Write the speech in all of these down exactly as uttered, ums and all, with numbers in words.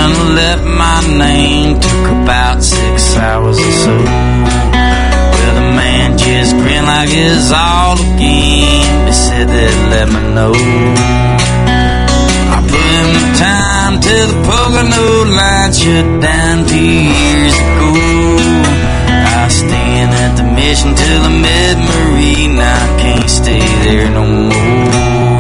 and left my name. Took about six hours or so. Well, the man just grinned like it's all a game. They said they'd let me know. I put in the time till the Pocono line shut down two years ago. I was staying at the mission till I met Marie. Now I can't stay there no more.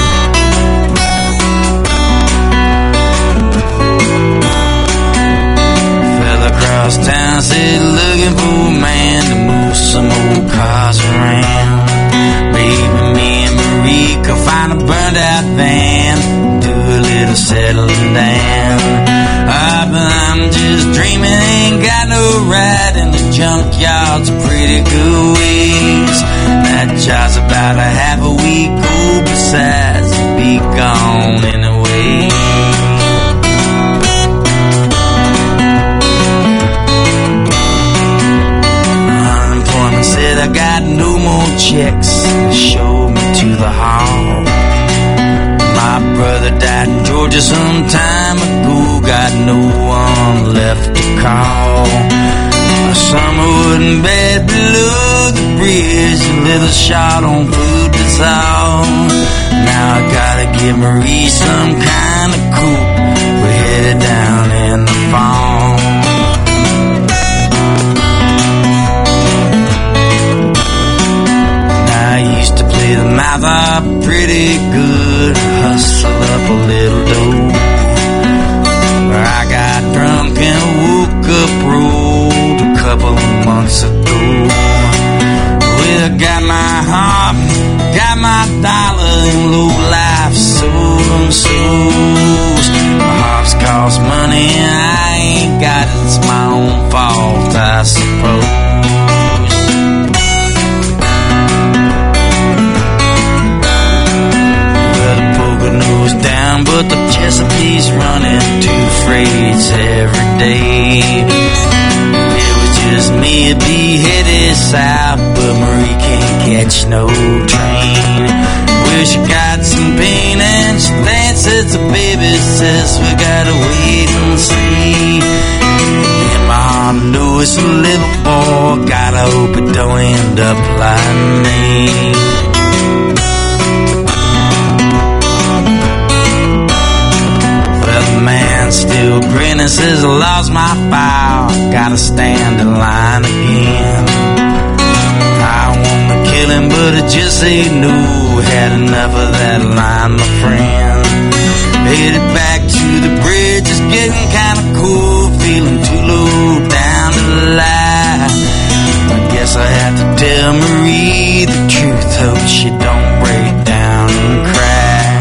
Fell across town, said looking for a man to move some old cars around. Maybe me and Marie could find a burned out van, do a little settling down. Ah, but I'm just dreaming, ain't got no ride, and the junkyard's a pretty good ways. That job's about a half a week old, besides it'll be gone anyway. Unemployment said I got no more checks, showed me to the hall. My brother died in Georgia some time ago, got no one left to call. Summer wasn't bad below the bridge, a little shot on food, that's all. Now I gotta give Marie some kind of coupe, we're headed down in the fall. Now I used to play the mouth up pretty good, hustle up a little dough. I got drunk and woke up rolled a couple of months ago. Well, I got my heart, got my dollar, and low life sold them souls. My heart's cost money and I ain't got it, it's my own fault, I suppose. Down, but the Chesapeake's running two freights every day. It was just me, it'd be headed south, but Marie can't catch no train. Well, she got some pain and she thinks it's a baby, says we gotta wait and see. In my heart, I know it's a little boy, gotta hope it don't end up like me. Man still grinning, says I lost my file, gotta stand in line again. I wanna kill him, but I just ain't no, had enough of that line, my friend. Headed back to the bridge, it's getting kinda cool, feeling too low down to lie. I guess I have to tell Marie the truth, hope she don't break down and cry.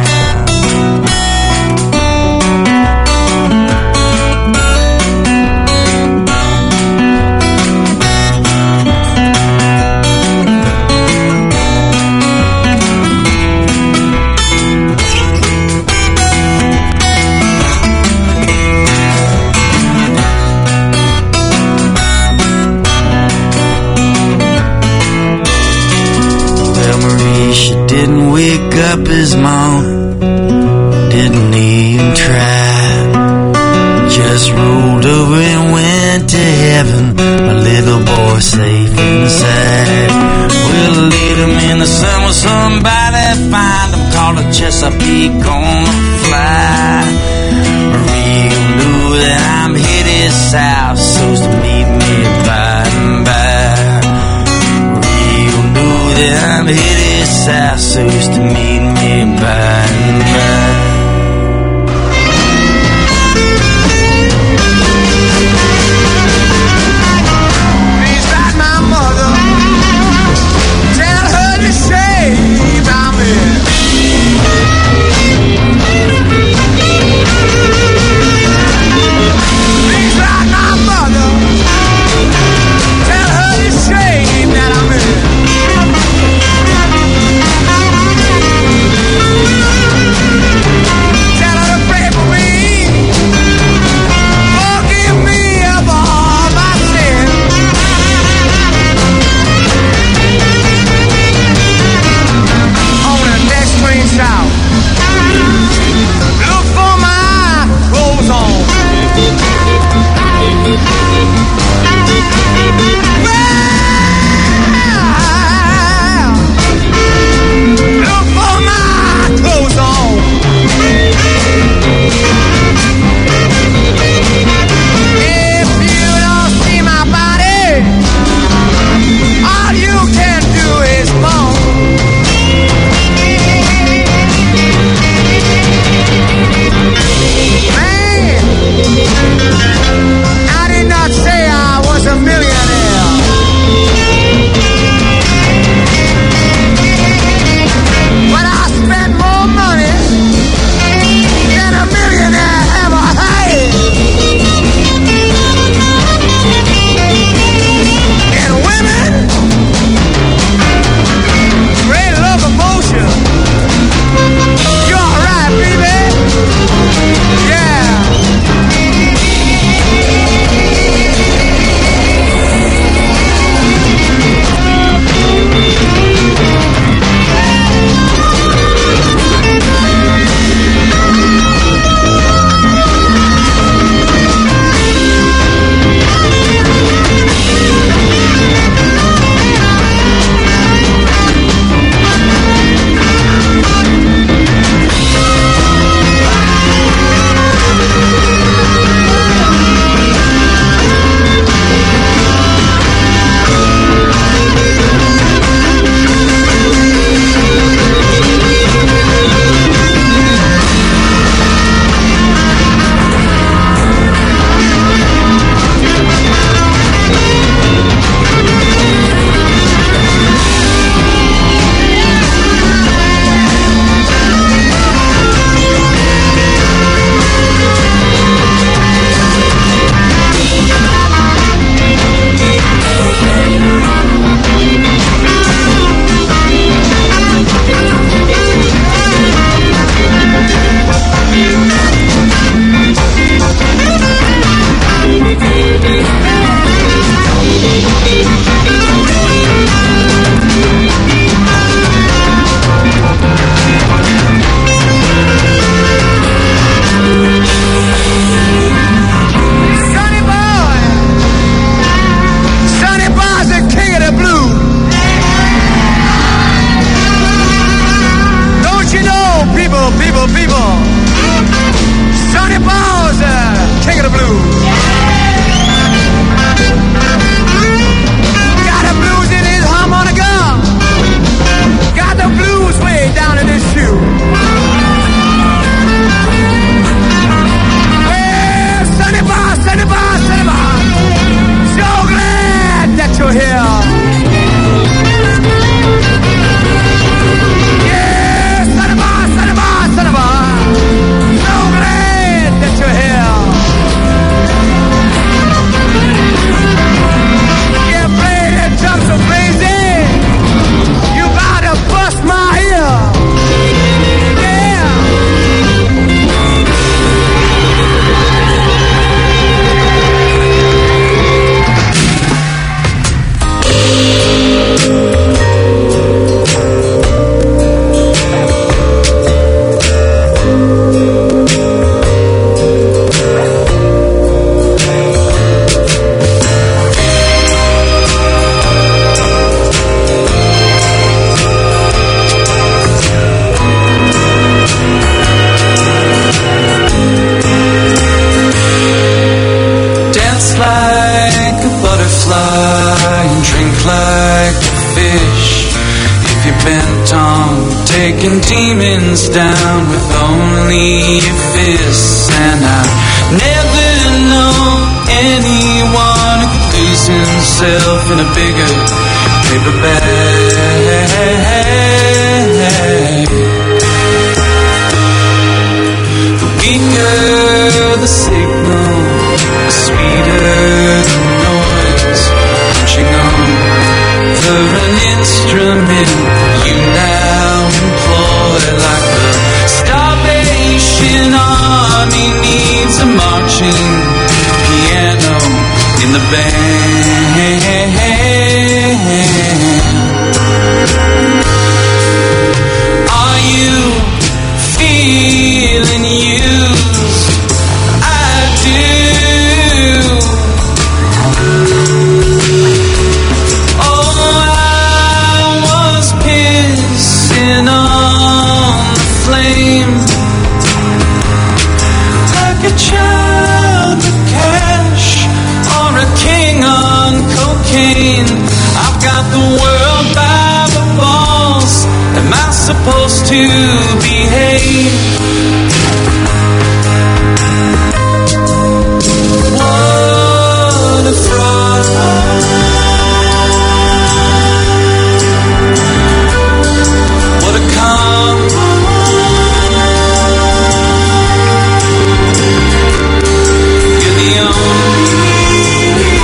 Didn't wake up his morning, didn't even try. Just rolled over and went to heaven, my little boy safe inside. We'll lead him in the sun with somebody, find him, call the Chesapeake on the fly. Marie will know that I'm headed south, so's to meet me by and by. Marie will know that I'm headed south, so's to meet me by and by. Please write my mother, tell her to save I'm in. drink like a fish. If you're bent on taking demons down with only your fists. And I've never known anyone who could lose himself in a bigger paper bag. The weaker the signal, the sweeter the noise. Punching on for an instrument you now employ, like the Starvation Army needs a marching piano in the band. Are you feeling used? I do. Oh, I was pissing on the flame like a child with cash or a king on cocaine. I've got the world by the balls. Am I supposed to behave? What a fraud. What a con. You're the only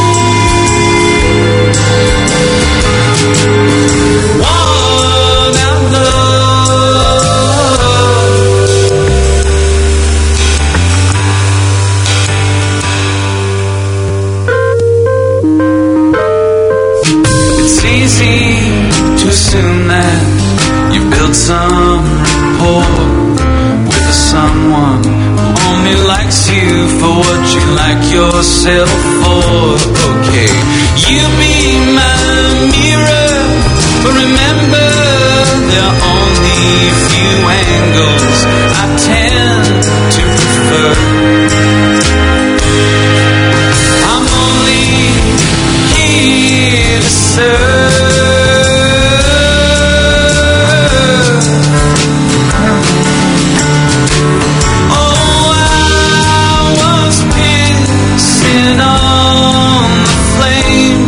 one I love. It's easy to assume that you build some rapport with someone who only likes you for what you like yourself for. Okay, you be my mirror, but remember there are only a few angles I tend to prefer. I'm only here to serve. Oh, I was pissing on the flame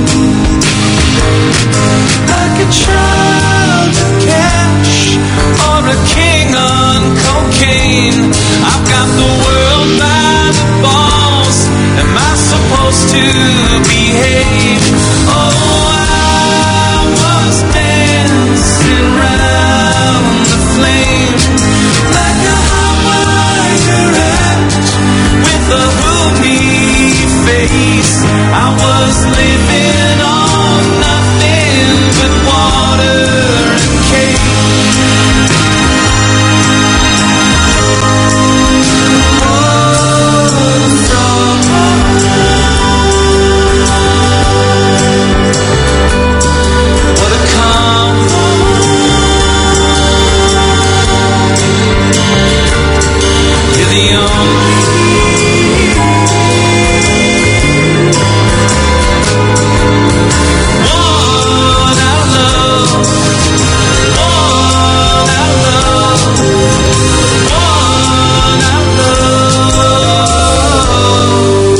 like a child of cash or a king on cocaine. I've got the world by the balls. Am I supposed to behave? Oh, I was dancing round the flame like a hot wire act with a roomy face. I was living on nothing but water and cake. What a calm. You're the only one I love. One I love. One I love.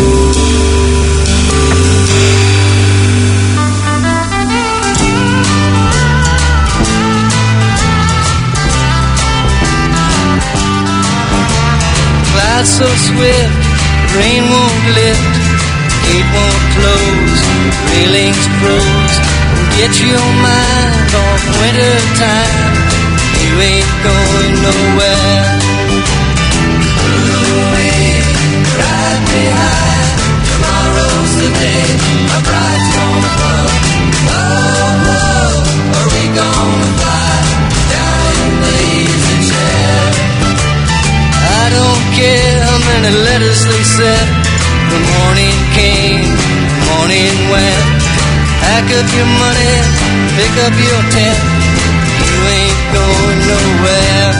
Clouds so swift, rain won't lift, gate won't close, railings froze. Get your mind off winter time, you ain't going nowhere. Ooh-wee, ride me high, tomorrow's the day, my bride's gonna blow. Oh, oh, are we gonna fly down in the easy chair? I don't care how many letters they said. The morning came, morning went. Pack up your money, pick up your tent. You ain't going nowhere.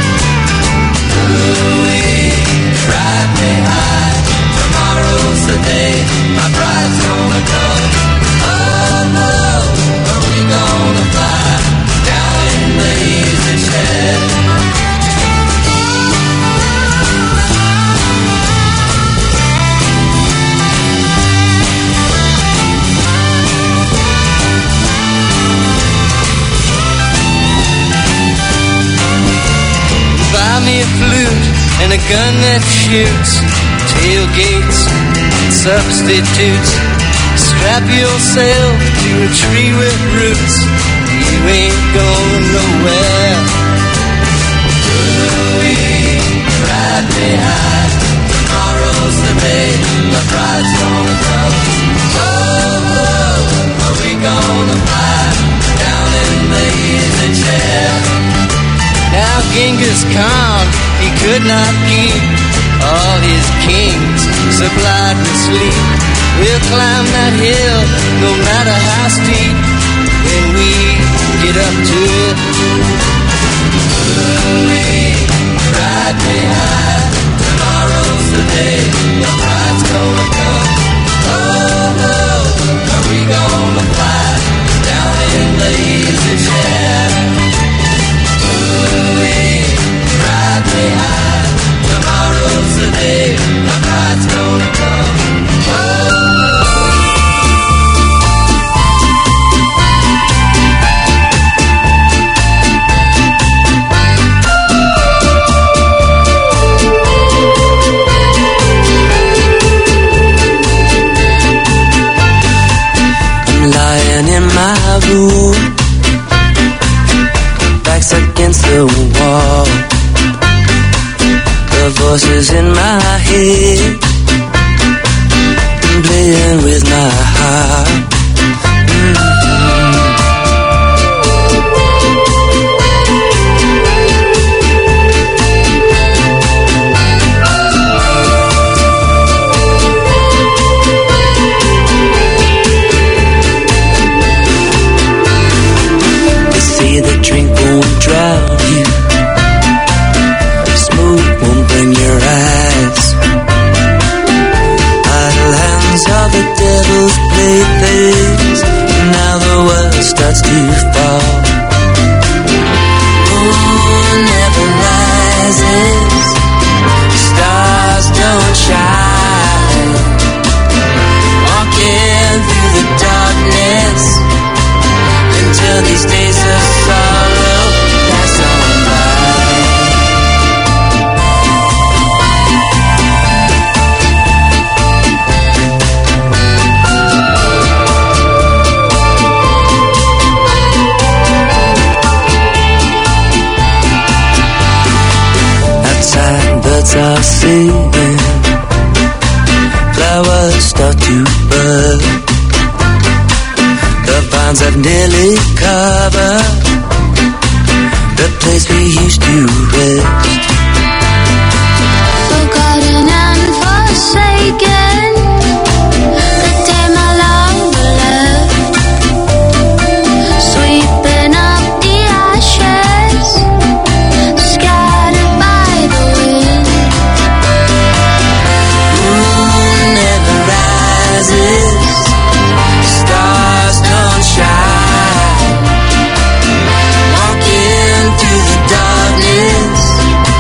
Ooh-wee, ride me high. Tomorrow's the day my bride's gonna go. Oh, parachutes, tailgates, substitutes. Strap yourself to a tree with roots. You ain't going nowhere. Ooh-wee, ride me high. Tomorrow's the day my bride's gonna come. Oh, oh, are we gonna fly down in the easy chair? Now Genghis Khan, he could not keep all his kings supplied with sleep. We'll climb that hill no matter how steep when we get up to it. Ooh-wee, ride me high. Tomorrow's the day the bride's gonna come. Oh, oh, are we gonna fly down in the easy chair? Ooh-wee, ride me high. Tomorrow's the day the bride's gonna come. Room, back's against the wall. The voices in my head playing with my heart. Mm-hmm. The drink won't drown you, smoke won't burn your eyes. Idle hands are the devil's playthings. Now the world starts to fall. Moon never rises, stars don't shine. Walking through the darkness until these days of sorrow pass on by. Outside birds are singing, flowers start to bud. The vines have nearly covered the place we used to rest. Forgotten and forsaken, the day my love left, sweeping up the ashes, scattered by the wind. Moon never rises, stars don't shine. Walking through the darkness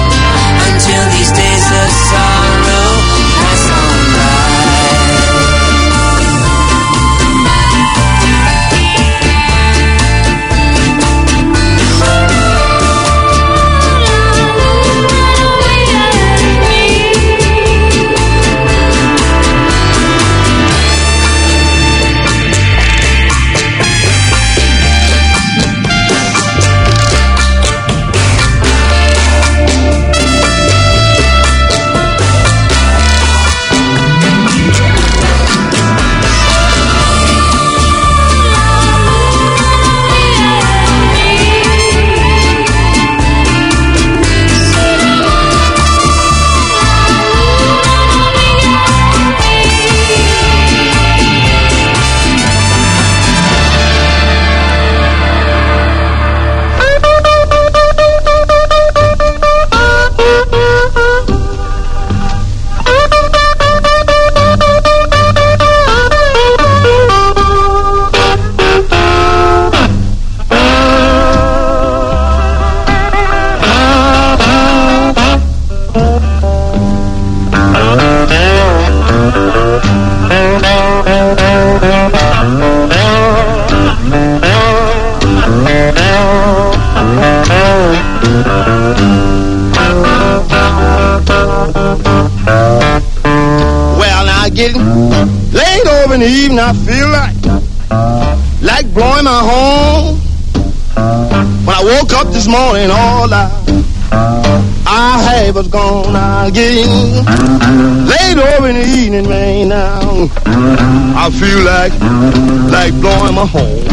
over in the evening, I feel like, like blowing my horn. When I woke up this morning, all I, I had was gone again. Late over in the evening, man, now I feel like, like blowing my horn.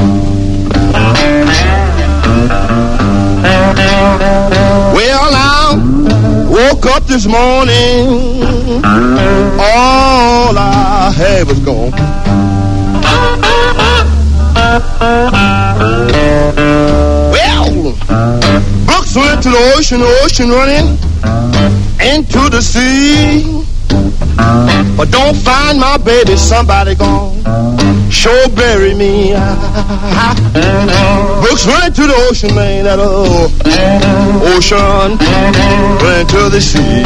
Well, now, woke up this morning, all I had was gone. Well, Brooks went to the ocean, the ocean running into the sea. But don't find my baby, somebody gone sure bury me. Brooks went to the ocean, man, that old ocean went to the sea.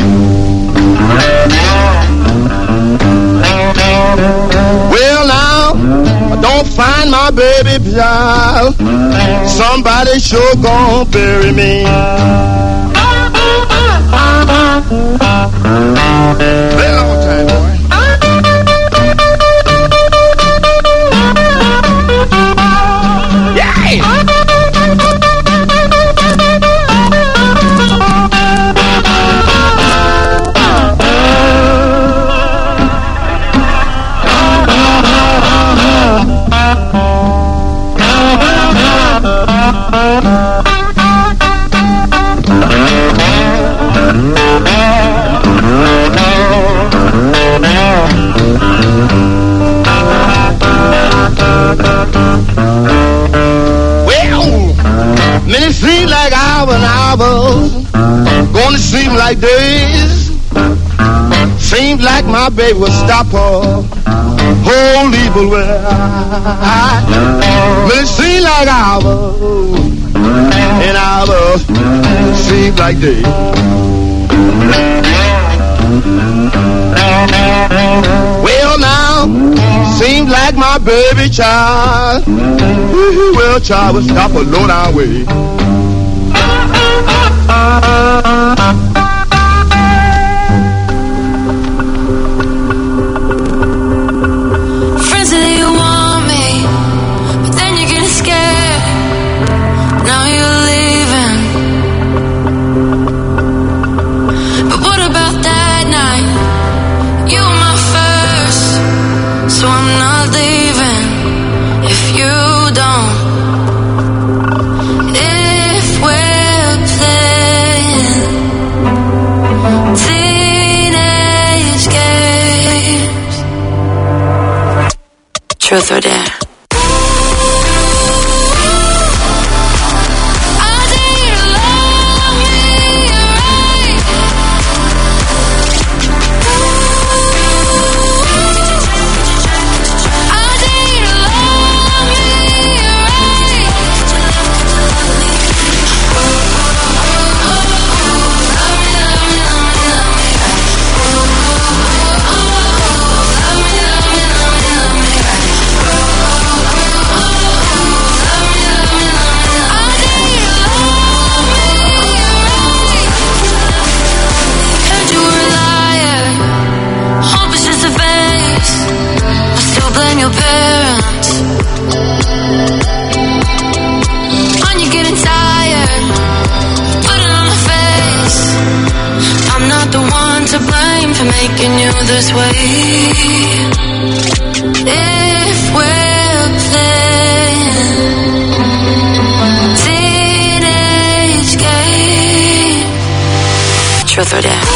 Well, now, I don't find my baby, child, somebody sure gon' bury me. Play a long time, boy. Minutes seem like hours and hours, gonna seem like days. Seems like my baby will stop her whole evil way. Minutes seem like hours and hours seem like days. Well, now, seems like my baby child, well, child will stop a low down way. Friends say you want me, but then you're getting scared. Now you're leaving. But what about that night? You were my first, so I'm not leaving if you don't. If we're playing teenage games, truth or dare. Making you this way. If we're playing teenage games, truth or dare.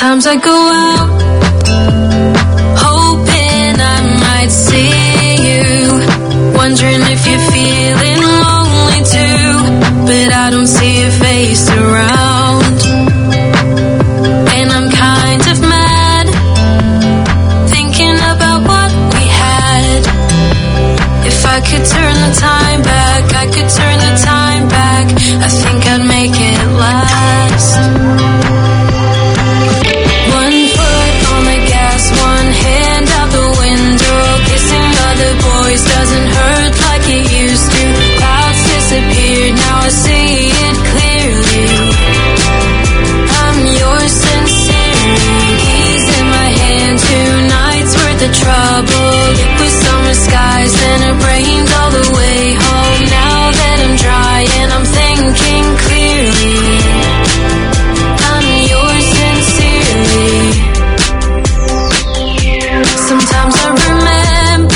Sometimes I go out, hoping I might see you, wondering if you're feeling lonely too, but I don't see your face around. And I'm kind of mad, thinking about what we had. If I could turn the time back, I could turn the time back, I think I'd make it last. One foot on the gas, one hand out the window, kissing other boys doesn't hurt like it used to. Clouds disappeared, now I see it clearly. I'm yours sincerely. Keys in my hand, two nights worth of trouble. It was summer skies and it rained all the way home. Now that I'm dry and I'm thinking clearly, I'm yours sincerely. Sometimes I remember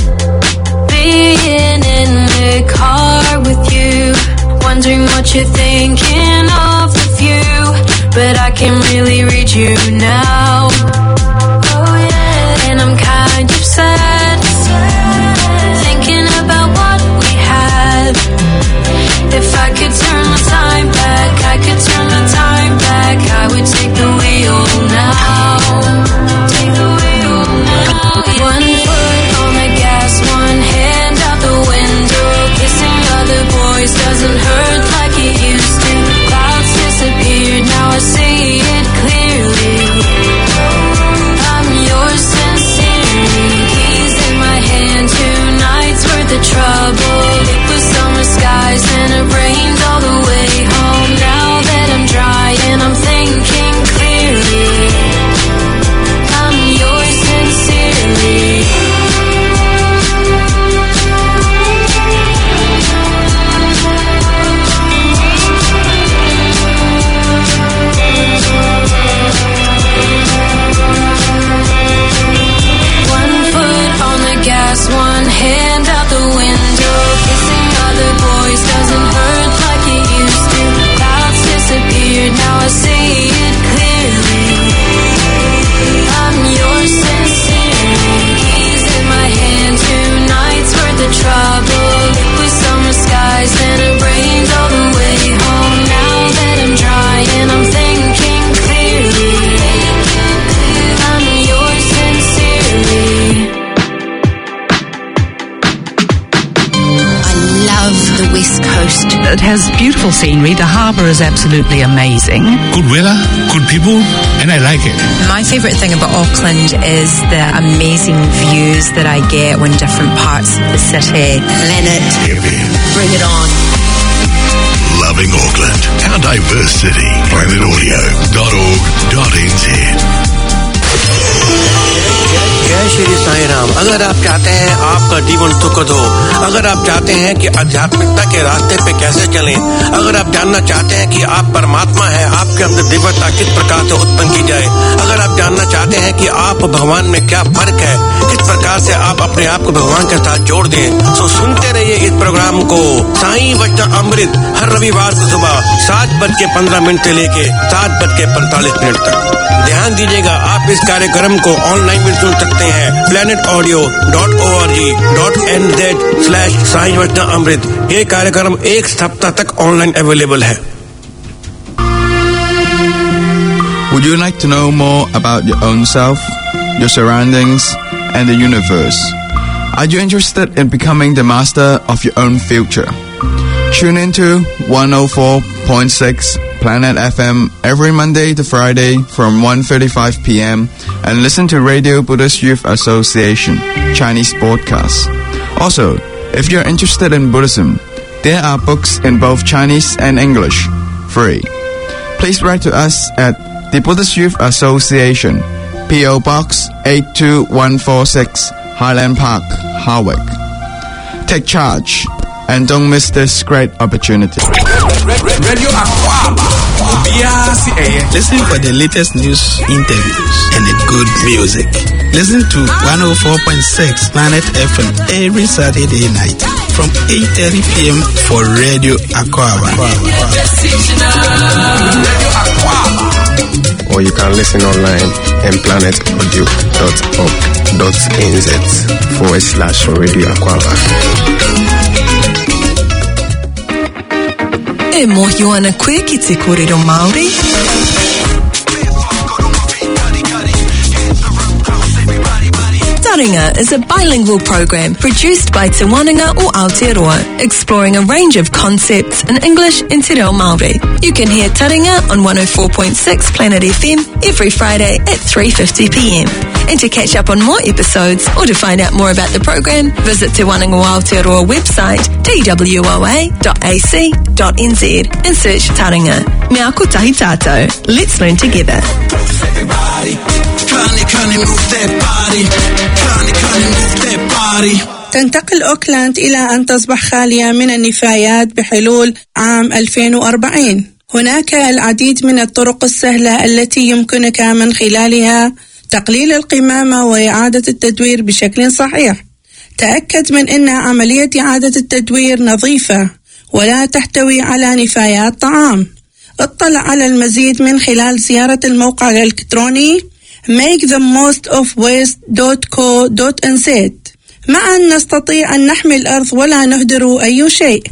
being in the car with you, wondering what you're thinking of the view, but I can really read you now. Oh yeah, and I'm kind of sad, thinking about what we had. If I could turn the time back, I could turn the time back, I would take the wheel now. Take the wheel now. One foot on the gas, one hand out the window, kissing other boys doesn't hurt like it used to. Clouds disappeared, now I see it clearly. I'm yours sincerely. Keys in my hand, two nights worth of trouble. It was summer skies and it rained all the way home. Now that I'm dry and I'm thinking clearly, I'm yours sincerely. One foot on the gas, one hand out the window, kissing other boys doesn't hurt like it used to. Clouds disappeared, now I see it clearly. I'm yours sincerely. Keys in my hand, two nights worth of trouble. It was summer skies and it rained all the way home. Now that I'm dry and I'm thinking clearly, I'm yours sincerely. I love the West Coast. It has beautiful scenery. The harbour is absolutely amazing. Good weather, good people, and I like it. My favourite thing about Auckland is the amazing views that I get when different parts of the city. Planet, bring it on. Loving Auckland, our diverse city. planet audio dot org dot n z. जय श्री साईं राम। अगर आप चाहते हैं आपका जीवन सुखद हो, अगर आप चाहते हैं कि आध्यात्मिकता के रास्ते पे कैसे चलें, अगर आप जानना चाहते हैं कि आप परमात्मा है, आपके अंदर दिव्यता किस प्रकार से उत्पन्न की जाए, अगर आप जानना चाहते हैं कि आप भगवान में क्या फर्क है, किस प्रकार से आप अपने आप को भगवान के साथ जोड़ दें, तो सुनते रहिए इस प्रोग्राम को साईं वचन अमृत हर रविवार को सुबह सात बज के पंद्रह मिनट से लेके सात बज के पैंतालीस मिनट तक। ध्यान दीजिएगा, आप इस कार्यक्रम को ऑनलाइन भी सुन सकते हैं planet audio dot org dot n z slash Sai वचन अमृत। ये कार्यक्रम एक सप्ताह तक ऑनलाइन अवेलेबल है। Would you like to know more about your own self, your surroundings, and the universe? Are you interested in becoming the master of your own future? Tune into one oh four point six Planet F M every Monday to Friday from one thirty-five p.m. and listen to Radio Buddhist Youth Association Chinese podcasts. Also, if you're interested in Buddhism, there are books in both Chinese and English, free. Please write to us at the Buddhist Youth Association, P O Box eight two one four six, Highland Park, Harwick. Take charge and don't miss this great opportunity. Radio Aquaba. Listen for the latest news, interviews, and the good music. Listen to one oh four point six Planet F M every Saturday night from eight thirty p.m. for Radio Aquaba. Radio Aquaba. or you can listen online in planet audio dot org dot n z forward slash Radio Aquaba. E mohi ana koe ki te kōrero Māori. Taringa is a bilingual program produced by Te Wananga o Aotearoa, exploring a range of concepts in English and Te Reo Māori. You can hear Taringa on one oh four point six Planet F M every Friday at three fifty p m. And to catch up on more episodes or to find out more about the program, visit Te Wananga o Aotearoa website t w o a dot a c dot n z and search Taringa. Me ako tahi tātou. Let's learn together. Everybody, Connie, Connie, move that body. Connie, Connie, move that body. تنتقل أوكلاند إلى أن تصبح خالية من النفايات بحلول عام ألفين وأربعين. هناك العديد من الطرق السهلة التي يمكنك من خلالها تقليل القمامة وإعادة التدوير بشكل صحيح. تأكد من أن عملية إعادة التدوير نظيفة ولا تحتوي على نفايات طعام. اطلع على المزيد من خلال زيارة الموقع الإلكتروني make the most of waste dot co dot n z. معا نستطيع أن نحمي الأرض ولا نهدر أي شيء.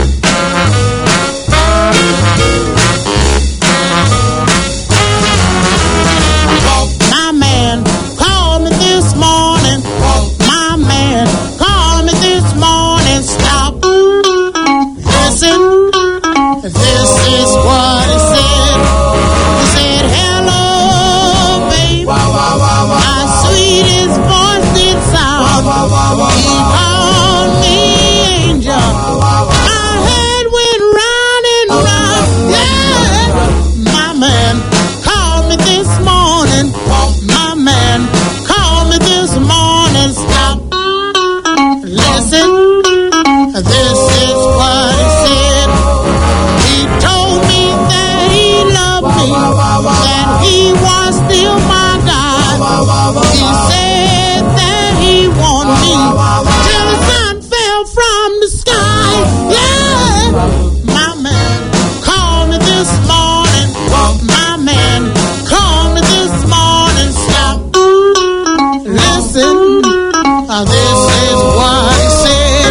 My man called me this morning. My man called me this morning. Stop. Listen. This is what he said. He said, hello, baby. My sweetest voice did sound. He called me angel. My head went round and round. Yeah. My man called me this morning. My man called me this morning. Stop. Listen. This is what he said. He told me that he loved me, that he was still my God. He said that he wanted me till the sun fell from the sky. Yeah, my man called me this morning. My man called me this morning. Stop, listen. This is what he said.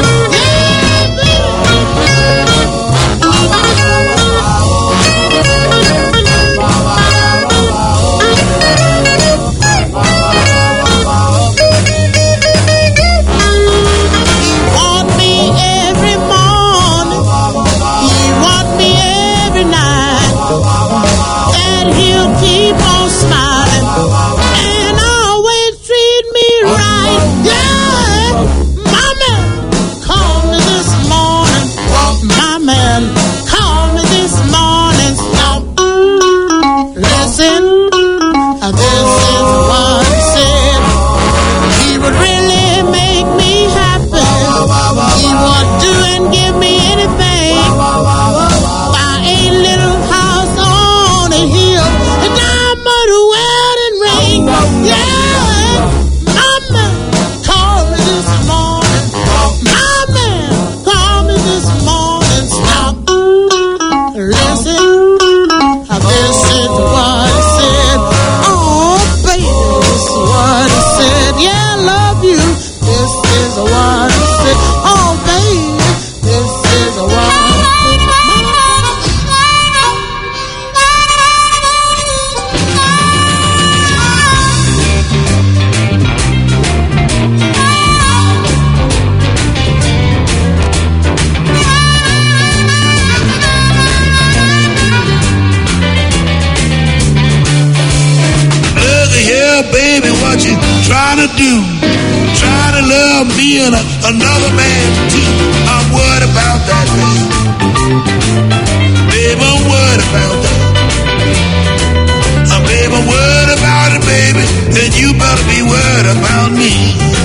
Another man too. I'm worried about that, baby. Baby, I'm worried about that. Uh, baby, I'm worried about it, baby. And you better be worried about me.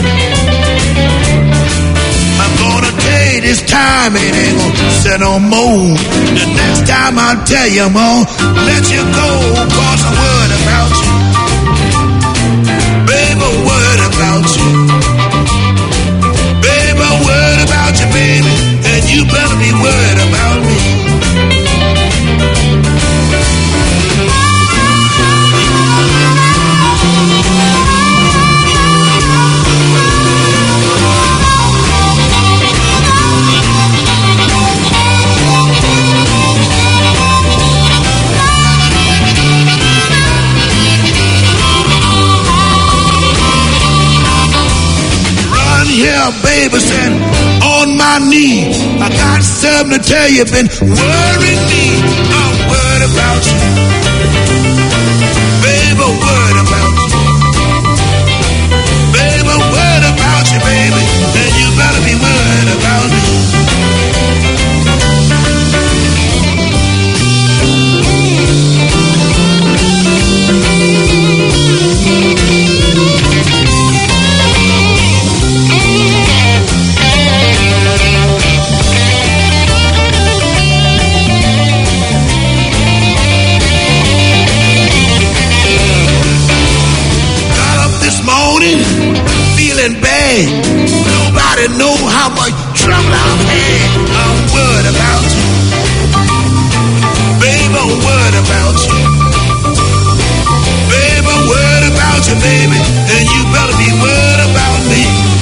I'm gonna tell you this time it ain't gonna set no more. The next time I'll tell you I'm gonna let you go, cause I'm worried about you. Baby, I'm worried about you. I'm worried about you, baby, and you better be worried about me. Well, baby said, on my knees, I got something to tell you, been worrying me. I'm worried about you. Baby, worried about you. Baby, worried about you, baby. And you better be worried about me. Feeling bad. Nobody know how much trouble I've had. I'm worried about you. Baby, I'm worried about you. Baby, I'm worried about you, baby. And you better be worried about me.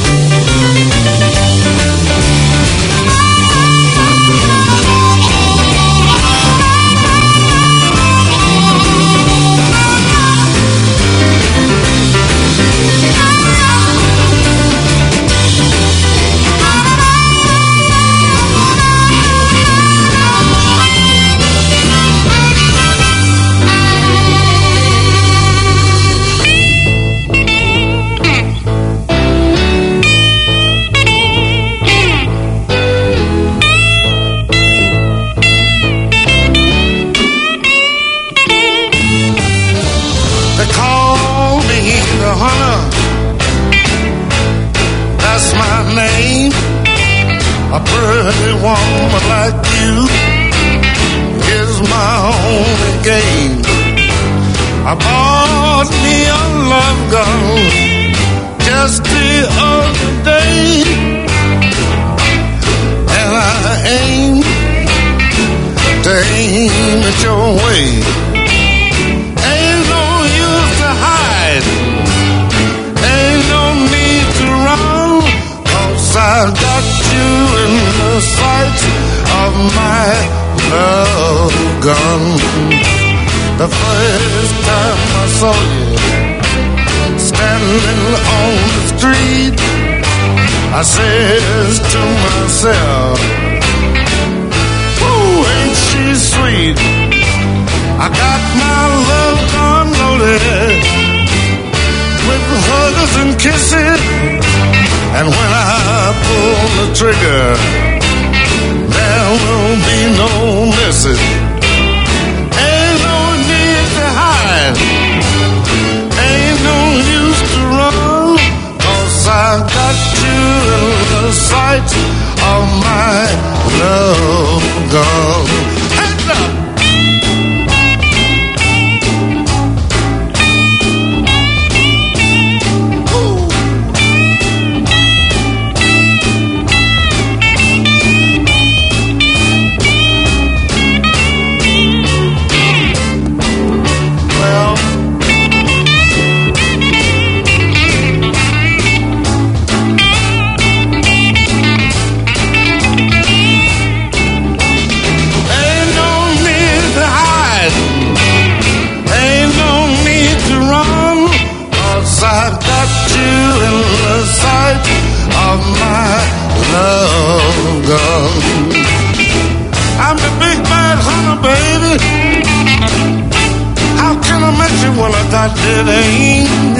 A pretty woman like you is my only game. I bought me a love gun just the other day, and I aim to aim at your way. Ain't no use to hide, ain't no need to run, 'cause I got you in the sight of my love gun. The first time I saw you standing on the street, I says to myself, ooh, ain't she sweet? I got my love gun loaded with hugs and kisses, and when I pull the trigger, there will be no missing. Ain't no need to hide, ain't no use to run, 'cause I got you in the sight of my love gun. Hands up! I'm the big bad hunter, baby. How can I met you when I got that ain't?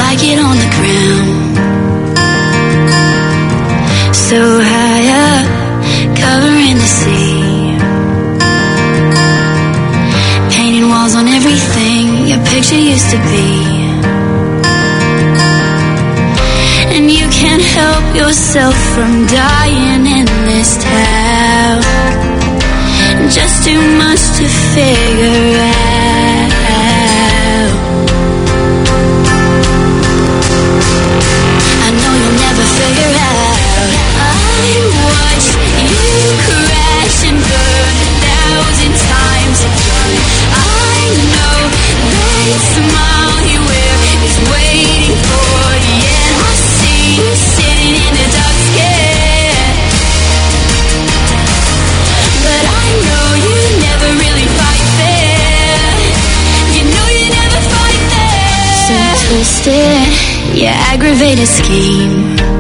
like it on the ground. So high up, covering the sea. Painting walls on everything your picture used to be. And you can't help yourself from dying in this town. Just too much to figure out. I know you'll never figure out. I watched you crash and burn a thousand times again. I know that smile you wear is waiting for the end. I see you sitting in the dark scared. But I know you never really fight fair. You know you never fight fair. So twisted, you aggravated scheme.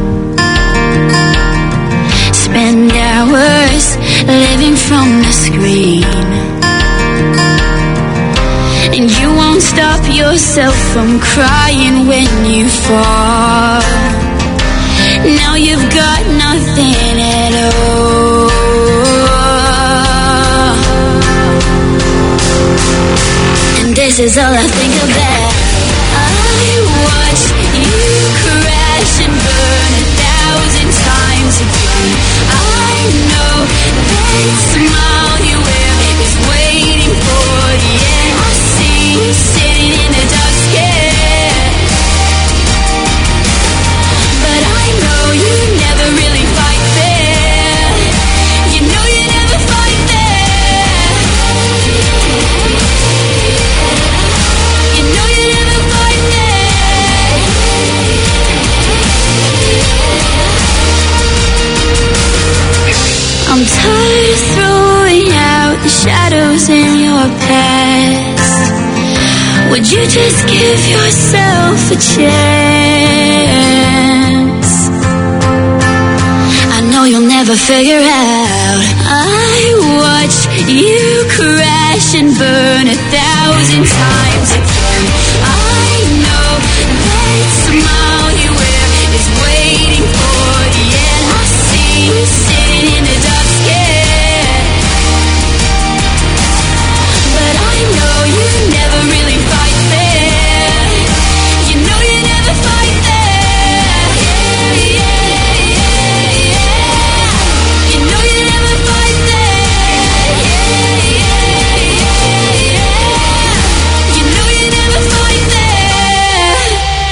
Spend hours living from the screen. And you won't stop yourself from crying when you fall. Now you've got nothing at all. And this is all I think about. I watch you crash and burn a thousand times again. I know that smile you wear is waiting for the end. I see you sitting in the dark scared. But I know you never really fight fair. You know you never fight fair. You know you never fight fair. I'm tired of throwing out the shadows in your past. Would you just give yourself a chance? I know you'll never figure out. I watched you crash and burn a thousand times again. I know that smile you wear is waiting for the end. I see you sitting in the dark scared. But I know you never really fight fair. You know you never fight fair. Yeah, yeah, yeah, yeah. You know you never fight fair. Yeah, yeah, yeah, yeah. You know you never fight fair.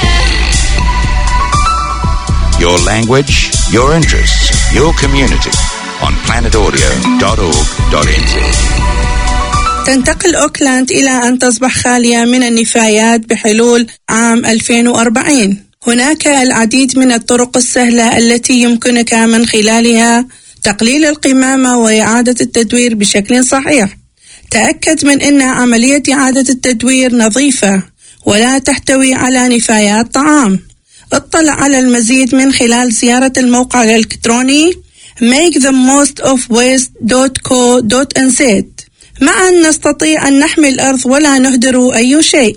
Your language, your interests, your community on planet audio dot org dot n z. تنتقل أوكلاند إلى أن تصبح خالية من النفايات بحلول عام ألفين وأربعين. هناك العديد من الطرق السهلة التي يمكنك من خلالها تقليل القمامة وإعادة التدوير بشكل صحيح. تأكد من أن عملية إعادة التدوير نظيفة ولا تحتوي على نفايات طعام. اطلع على المزيد من خلال زيارة الموقع الإلكتروني make the most of waste dot co dot n z. معا نستطيع أن نحمي الأرض ولا نهدر أي شيء.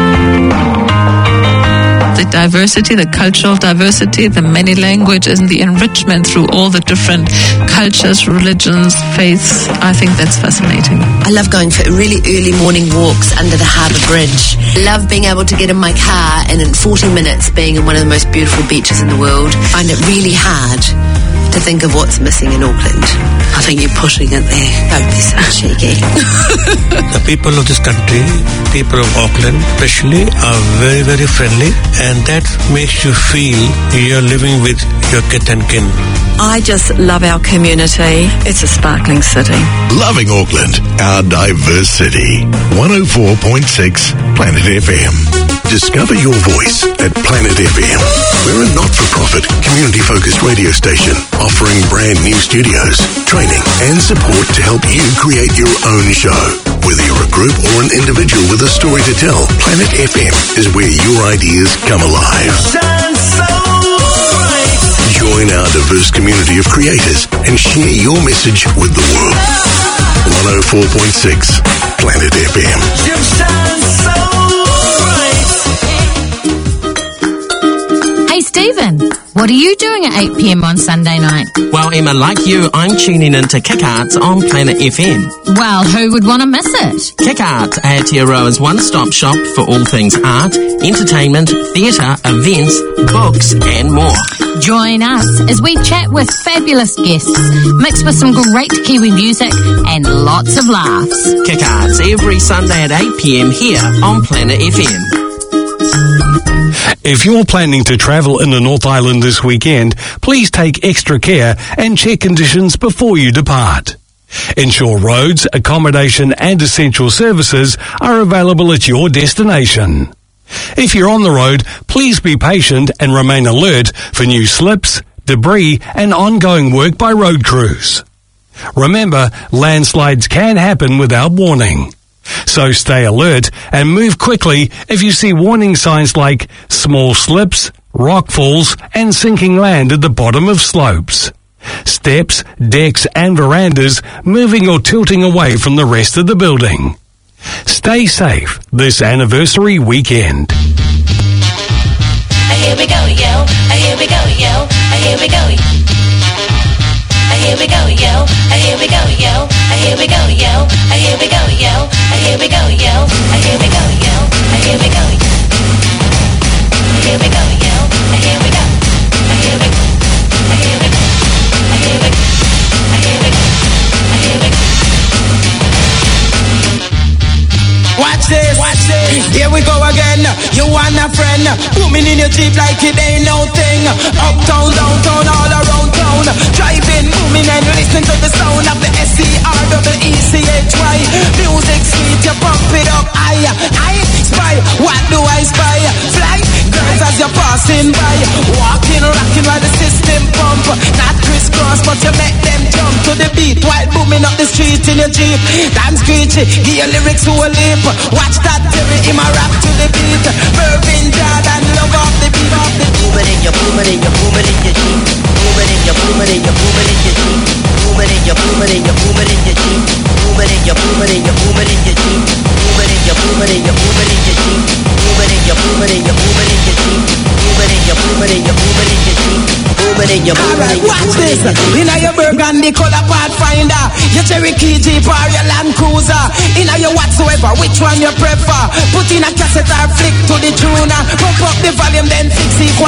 The diversity, the cultural diversity, the many languages, and the enrichment through all the different cultures, religions, faiths. I think that's fascinating. I love going for really early morning walks under the harbour bridge. I love being able to get in my car and in forty minutes being in one of the most beautiful beaches in the world. I find it really hard to think of what's missing in Auckland. I think you're pushing it there. Don't be so cheeky. The people of this country, people of Auckland especially, are very, very friendly, and that makes you feel you're living with your kith and kin. I just love our community. It's a sparkling city. Loving Auckland, our diverse city. one oh four point six Planet F M. Discover your voice at Planet F M. We're a not-for-profit, community-focused radio station offering brand new studios, training and support to help you create your own show. Whether you're a group or an individual with a story to tell, Planet F M is where your ideas come alive. Join our diverse community of creators and share your message with the world. one oh four point six Planet F M. What are you doing at eight p.m. on Sunday night? Well, Emma, like you, I'm tuning into Kick Arts on Planet F M. Well, who would want to miss it? Kick Arts, Aotearoa's one-stop shop for all things art, entertainment, theatre, events, books and more. Join us as we chat with fabulous guests, mixed with some great Kiwi music and lots of laughs. Kick Arts every Sunday at eight p.m. here on Planet F M. If you're planning to travel in the North Island this weekend, please take extra care and check conditions before you depart. Ensure roads, accommodation and essential services are available at your destination. If you're on the road, please be patient and remain alert for new slips, debris and ongoing work by road crews. Remember, landslides can happen without warning. So stay alert and move quickly if you see warning signs like small slips, rock falls and sinking land at the bottom of slopes. Steps, decks and verandas moving or tilting away from the rest of the building. Stay safe this anniversary weekend. Here we go, yo. Here we go, yo. Here we go. Here we go, yo. Here we go, yo. Here we go, yo. Here we go, yo. Here we go, yo. Here we go, yo. Here we go. Here we go, yo. Here we go. Here we go. Here we go. Here we go. Here we go. Here we go. Watch this, watch this. Here we go again. You want a friend? Booming in your Jeep like it ain't no thing. Uptown, downtown, all around town. Driving, booming and listen to the sound of the S C R double E C H Y. Music sweet, you pump it up. I, I spy. What do I spy? Fly, girls as you're passing by. Walking, rocking while the system pump. Not crisscross, but you make them jump to the beat while booming up the street in your Jeep. Dance screechy, give your lyrics to a lip. Watch that Terry in my rap to the beat. Irvin Jordan, love off the beat, off the beat. Booming in your, booming in your, booming in your Jeep. Booming in your, booming in your, booming in your Jeep. Booming in your, booming in your, booming in your Jeep. Booming in your, booming in your, booming in your Jeep. Booming in your, booming in your, booming in your Jeep. Booming in your, booming in your, booming in your Jeep. Booming in your, booming in your, booming in your Jeep. Booming in your, booming in your, watch this. In your Burgundy color Pathfinder, your Cherokee Jeep or your Land Cruiser. In your whatsoever, which one you prefer? Put in a cassette or flick to the tuner. Pump up the volume, then fix it.